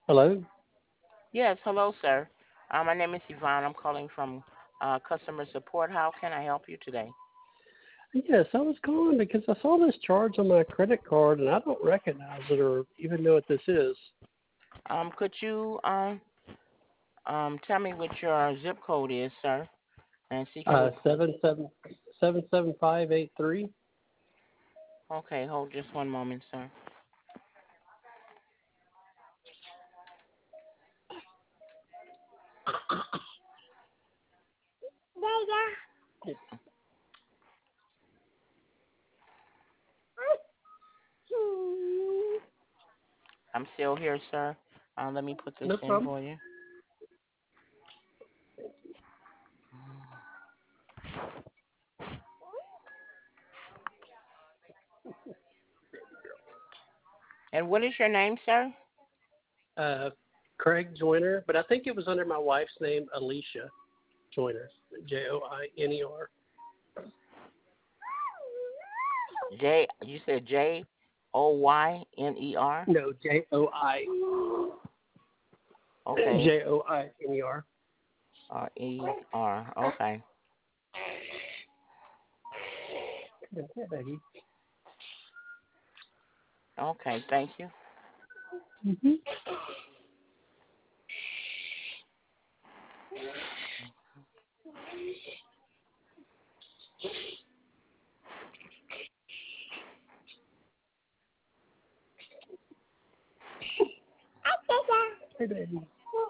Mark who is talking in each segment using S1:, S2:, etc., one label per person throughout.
S1: Hello.
S2: Yes, hello, sir. My name is Yvonne. I'm calling from customer support. How can I help you today?
S1: Yes, I was calling because I saw this charge on my credit card and I don't recognize it or even know what this is.
S2: Could you tell me what your zip code is, sir, and see can we?
S1: 7777583.
S2: Okay, hold just one moment, sir. I'm still here, sir. Let me put this
S1: No
S2: in
S1: problem.
S2: for you. And what is your name, sir?
S1: Uh, Craig Joyner, but I think it was under my wife's name, Alicia Joyner, Joiner.
S2: You said Joyner.
S1: No,
S2: Okay.
S1: Joiner.
S2: R-E-R. Okay.
S1: Yeah, baby.
S2: Okay. Thank you.
S1: Hey, baby.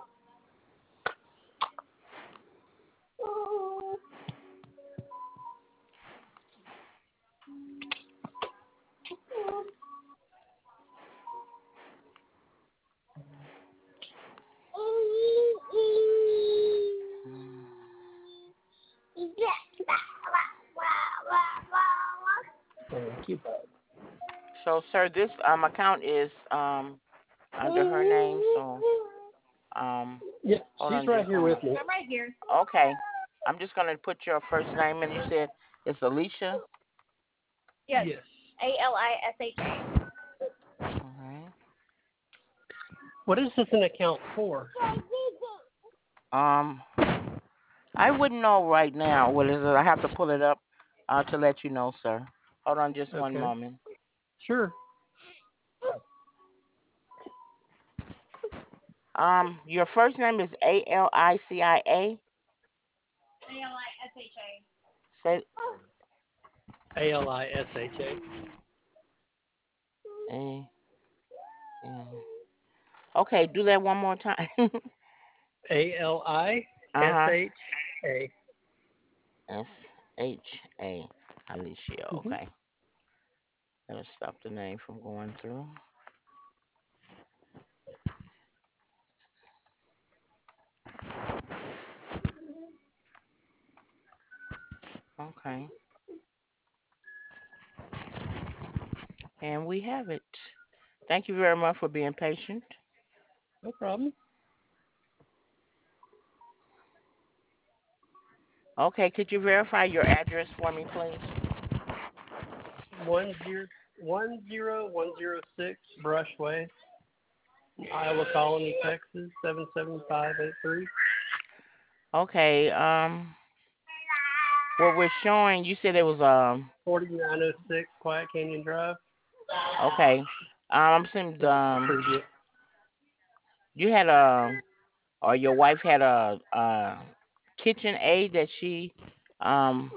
S1: Thank you, bud.
S2: So, sir, this account is under her name. So, um,
S1: Yeah,
S2: hold
S1: she's
S2: on
S1: right
S2: just
S1: here
S2: one
S1: with
S2: more.
S1: me.
S2: Okay. I'm just gonna put your first name in. You said it's Alicia.
S1: Yes.
S2: Okay.
S1: What is this an account for?
S2: Um, I wouldn't know right now what is it. I have to pull it up to let you know, sir. Hold on just one
S1: Okay.
S2: moment.
S1: Sure.
S2: Your first name is Alicia. Say
S1: Alisha.
S2: A. Okay, do that one more time. Uh-huh.
S1: Alisha.
S2: S-H-A. Alicia.
S1: Mm-hmm.
S2: Okay. That'll stop the name from going through. Okay. And we have it. Thank you very much for being patient.
S1: No problem.
S2: Okay, could you verify your address for me, please?
S1: 10106 Brushway, Iowa Colony, Texas 77583.
S2: Okay. What we're showing, you said it was
S1: 4906 Quiet Canyon Drive.
S2: okay. I'm saying
S1: That's the previous.
S2: you had or your wife had a kitchen aid that she um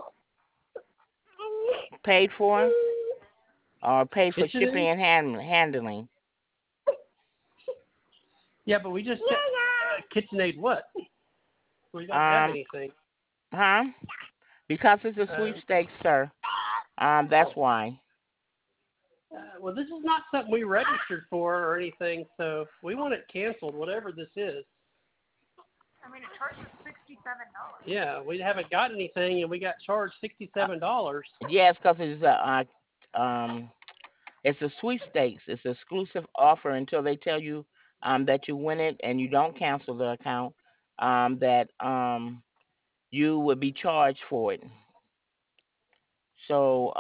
S2: paid for or paid for shipping
S1: KitchenAid?
S2: and handling.
S1: Yeah, but we just KitchenAid what? We don't have
S2: Um,
S1: anything.
S2: huh? Because it's a
S1: Uh,
S2: sweepstakes, sir. That's why.
S1: well, this is not something we registered for or anything, so we want it canceled, whatever this is. Yeah, we haven't got anything, and we got charged
S2: Uh,
S1: $67.
S2: yes, because it's a sweepstakes. It's an exclusive offer until they tell you that you win it and you don't cancel the account. That you would be charged for it. So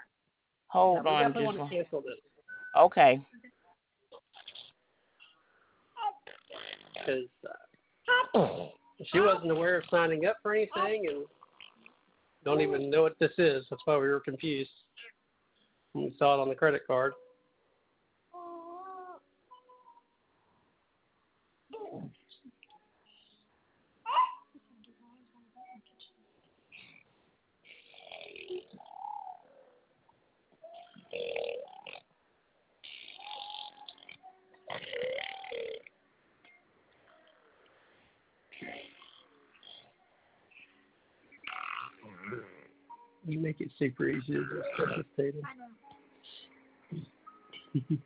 S1: Yeah,
S2: hold
S1: we
S2: on
S1: definitely
S2: just
S1: want to cancel this.
S2: okay.
S1: because she wasn't aware of signing up for anything and don't even know what this is. That's why we were confused when we saw it on the credit card. You make it super easy to just participate in.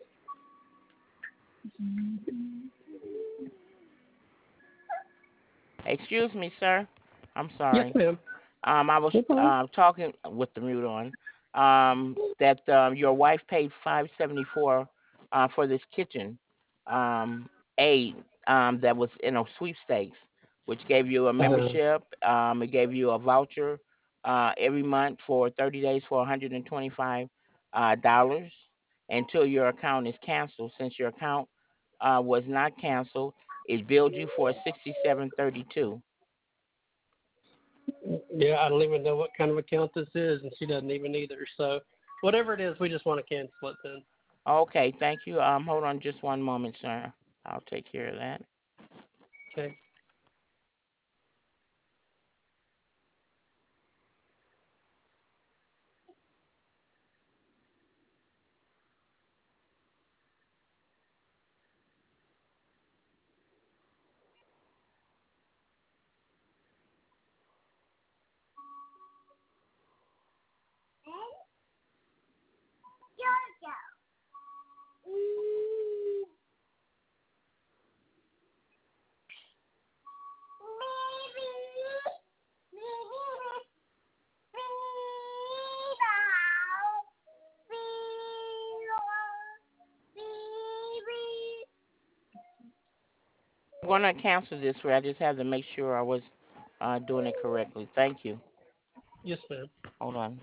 S2: Excuse me, sir. I'm
S1: Yes,
S2: sorry.
S1: ma'am.
S2: I was
S1: No problem.
S2: talking with the mute on. That your wife paid $574 for this kitchen aid that was in a sweepstakes, which gave you a membership. It gave you a voucher every month for 30 days for $125 dollars until your account is canceled. Since your account was not canceled, it billed you for $67.32.
S1: Yeah, I don't even know what kind of account this is, and she doesn't even either. So whatever it is, we just want to cancel it then.
S2: Okay, thank you. Hold on just one moment, sir. I'll take care of that.
S1: Okay.
S2: I'm gonna cancel this for. I just had to make sure I was doing it correctly. Thank you.
S1: Yes, ma'am.
S2: Hold on.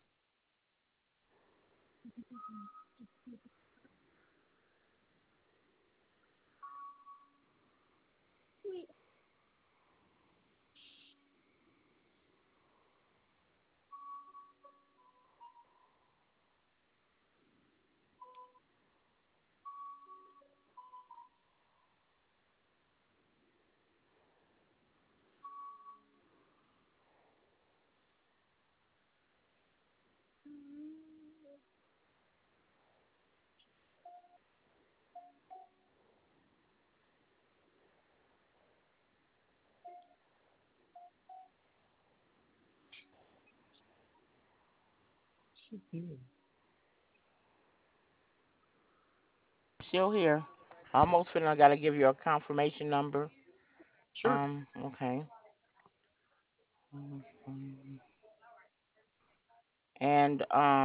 S2: Still here. Almost finished. I gotta give you a confirmation number.
S1: Sure.
S2: Okay. And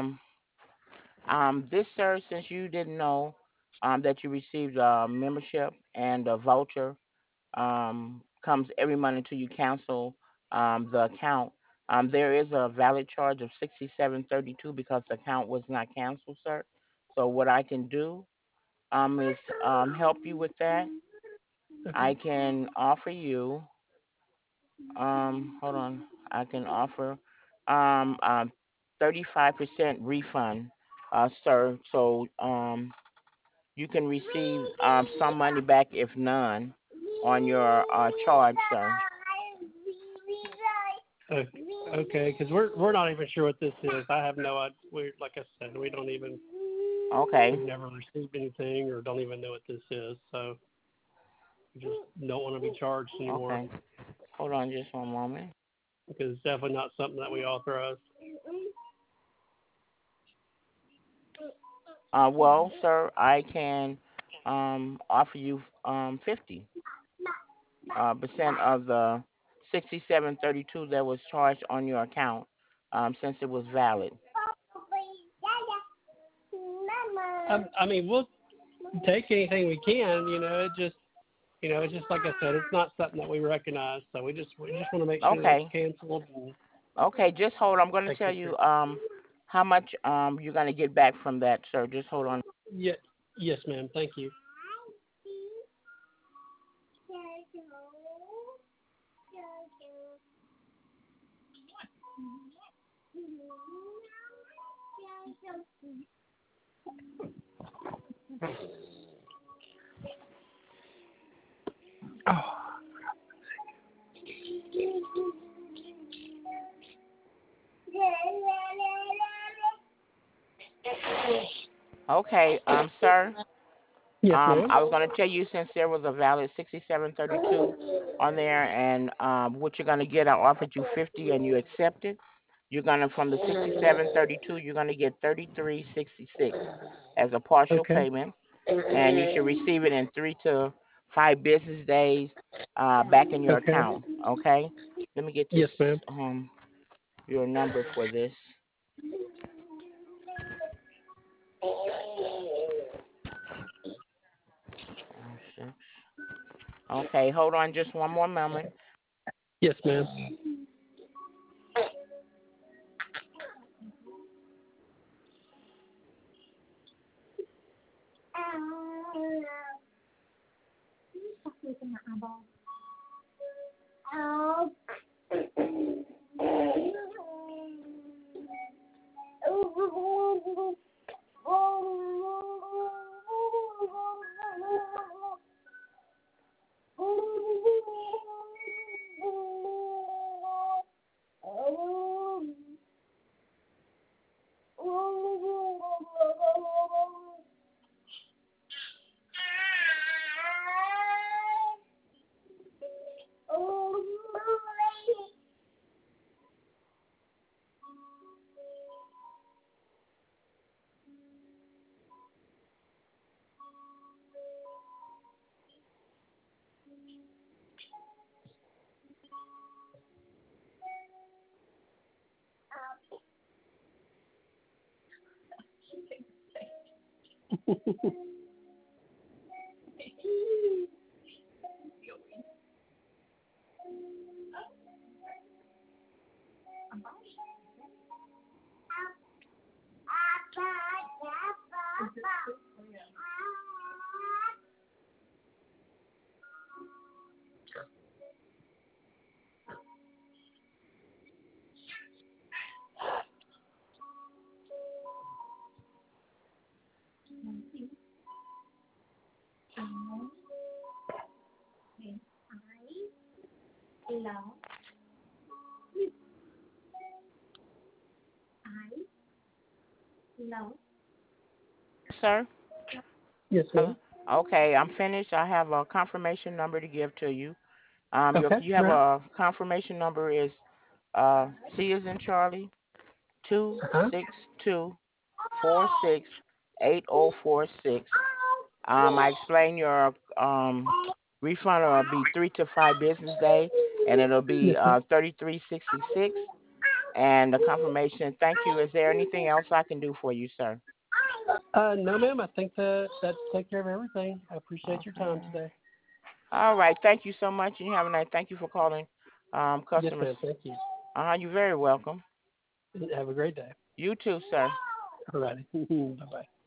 S2: this, sir, since you didn't know that you received a membership and a voucher comes every month until you cancel the account. There is a valid charge of $67.32 because the account was not canceled, sir. So what I can do is help you with that. I
S1: Okay.
S2: can offer you. Hold on. I can offer 35% refund, sir. So you can receive some money back, if none, on your charge, sir.
S1: Okay, because we're not even sure what this is. I have no idea. We, like I said, we don't even.
S2: Okay.
S1: We've never received anything, or don't even know what this is. So we just don't want to be charged anymore
S2: Okay. Hold on just one moment.
S1: because it's definitely not something that we authorize.
S2: Well, sir, I can offer you 50 percent of the 67.32 that was charged on your account since it was valid.
S1: I mean, we'll take anything we can. It's just like I said, it's not something that we recognize. So we just want to make sure that it's
S2: Okay.
S1: canceled. And
S2: Okay, just hold. I'm going to
S1: take
S2: tell
S1: it
S2: you
S1: through.
S2: how much you're going to get back from that, sir. Just hold on.
S1: Yeah, yes, ma'am. Thank you.
S2: Okay, sir.
S1: Yes, ma'am.
S2: I was going to tell you since there was a valid 6732 on there, and what you're going to get, I offered you 50, and you accepted. You're going to from the 6732, you're going to get 3366 as a partial
S1: Okay.
S2: payment, and you should receive it in 3 to 5 business days back in your
S1: Okay.
S2: account. Okay. Let me get this
S1: Yes, ma'am.
S2: your number for this. Okay, hold on just one more moment.
S1: Yes, ma'am.
S2: Sir?
S1: Yes,
S2: Hello?
S1: ma'am.
S2: Okay, I'm finished. I have a confirmation number to give to you.
S1: Okay.
S2: You have
S1: Right.
S2: a confirmation number is C as in Charlie
S1: Uh-huh.
S2: 262468046. I explained your refund will be 3 to 5 business day, and it'll be
S1: Yes, ma'am.
S2: 3366. And the confirmation. Thank you. Is there anything else I can do for you, sir?
S1: No, ma'am. I think that takes care of everything. I appreciate your time
S2: Okay.
S1: today.
S2: All right. Thank you so much, and you have a nice. Thank you for calling,
S1: Yes,
S2: customers.
S1: ma'am. Thank you.
S2: You're very welcome.
S1: Have a great day.
S2: You too, sir.
S1: All righty. Bye-bye.